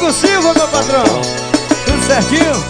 Tiago Silva, meu patrão. Tudo certinho?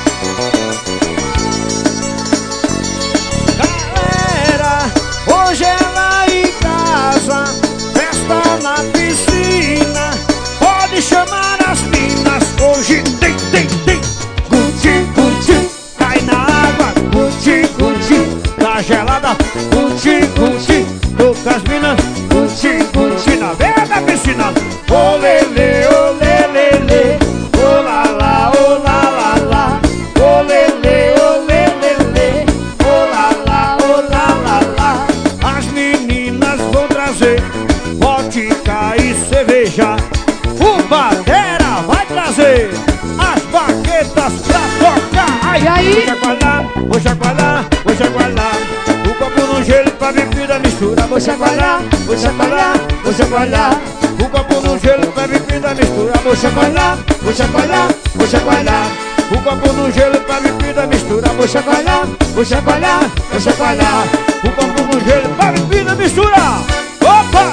Galera, hoje é lá em casa, festa na piscina. Pode chamar as minas, hoje tem. Guti, guti, cai na água, guti, guti. Tá gelada, guti, guti. Tô com as minas, guti, guti. Na beira da piscina, olele, olelele. Olala, olala, olele, olelele. Olala, olala. As meninas vão trazer vodka e cerveja. O Batera vai trazer as baquetas pra tocar. Ai, ai. Vou chacoalhar, vou chacoalhar, vou chacoalhar. O copo no gelo pra bebida mistura. Vou chacoalhar, vou chacoalhar, vou chacoalhar. O copo no gelo pra bebida mistura. Vou chacoalhar, vou chacoalhar, vou chacoalhar. O copo no gelo pra bebida mistura. Vou chacoalhar, vou chacoalhar, vou chacoalhar. O copo no gelo pra bebida mistura. Opa!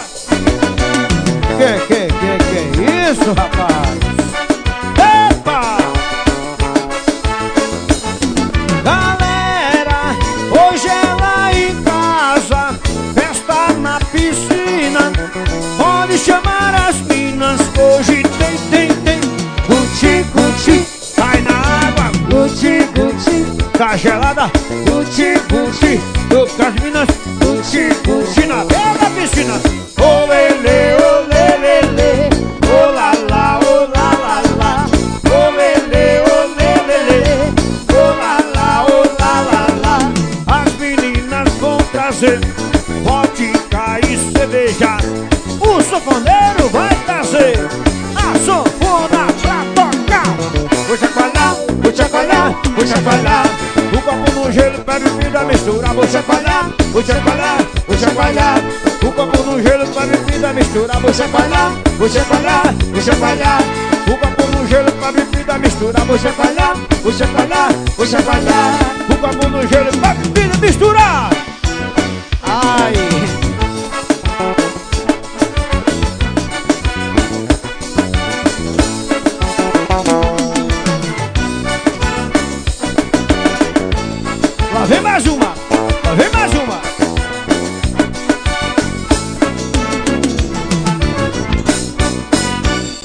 Que isso, rapaz? Epa! Galera, hoje é lá em casa, festa na piscina. Pode chamar as minas, hoje tem. Guti, guti, cai na água, guti, guti. Tá gelada, guti, guti. Tô com as minas, guti, guti. Na beira da piscina, olele, olelele. Olala, olala, olele, olelele. Olala, olala. As meninas vão trazer vodka e cerveja. O sanfoneiro vai trazer a sanfona pra tocar. Vou chacoalhar, vou chacoalhar, vou chacoalhar. O copo no gelo pra bebida mistura. Vou chacoalhar, vou chacoalhar, vou chacoalhar. O copo no gelo pra bebida mistura. Vou chacoalhar, vou chacoalhar, vou chacoalhar. O copo no gelo pra bebida mistura. Vou chacoalhar, vou chacoalhar, vou chacoalhar. O copo no gelo pra bebida